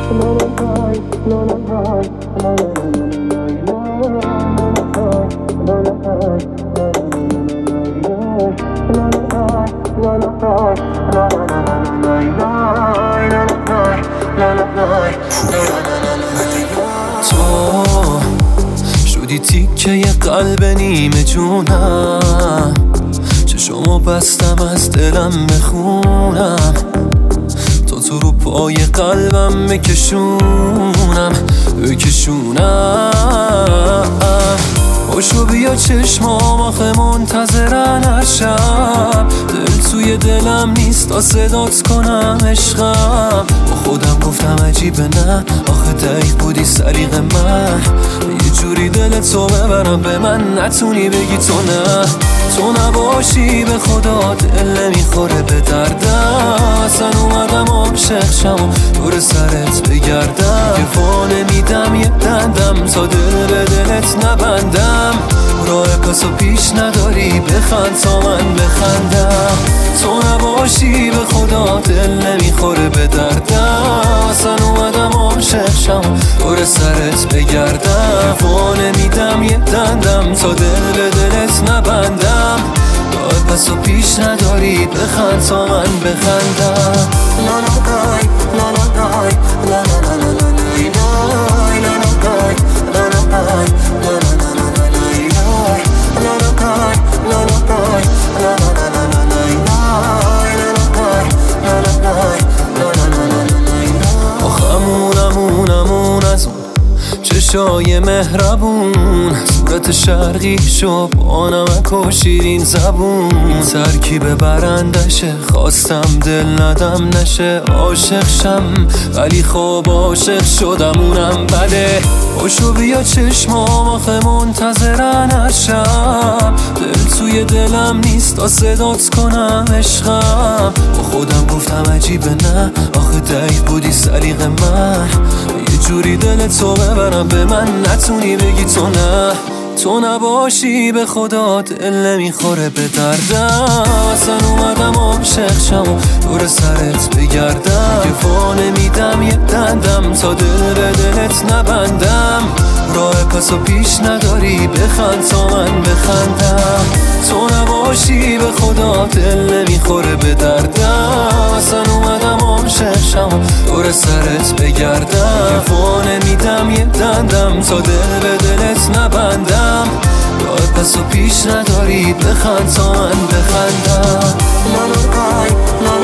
تو شدی تیکه قلب نیمه جونم، چشمو بستم از دلم بخونم، تو رو پای قلبم بکشونم. باشو بیا چشمام آخه منتظرن از شب، دل توی دلم نیست تا صدات کنم عشقم. با خودم گفتم عجیبه نه آخه دقیق بودی سلیق من، یه جوری دل تو ببرم به من نتونی بگی تو نه. تو نباشی به خدا دل نمیخوره به دردم، اصلا اومدم عاشق شم دور سرت بگردم. یه وانه میدم یه دندم تا دل به دلت نبندم، راه پس و پیش نداری بخند تا من بخندم. تو نباشی به خدا دل نمیخوره به دردم، اصلا اومدم عاشق شم دور سرت بگردم. وانه میدم یه دندم تا دل به دلت نبندم، راه پس و پیش نداری بخند تا من بخندم. چشای مهربون صورت شرقی شو با نمک و شیرین زبون، ترکیب برندشه خواستم دل ندم نشه عاشق شم ولی خب عاشق شدم اونم بده. باشو بیا چشمام آخه منتظرن از شب، دل توی دلم نیست تا صدات کنم عشقم. با خودم گفتم عجیبه نه آخه دقیق بودی سلیق من، یه جوری دل تو ببرم به من نتونی بگی تو نه. تو نباشی به خدا دل نمیخوره به دردم، اصلا اومدم عاشق شم دور سرت بگردم. یه وانه میدم یه دندم تا دل به دلت نبندم، راه پس و پیش نداری بخند تا من بخندم. تو نباشی به خدا دل نمیخوره به دردم، اصلا اومدم عاشق شم دور سرت بگردم. یه وانه میدم یه دندم تا دل به دلت نبندم، راه پس و پیش نداری بخند تا من بخندم.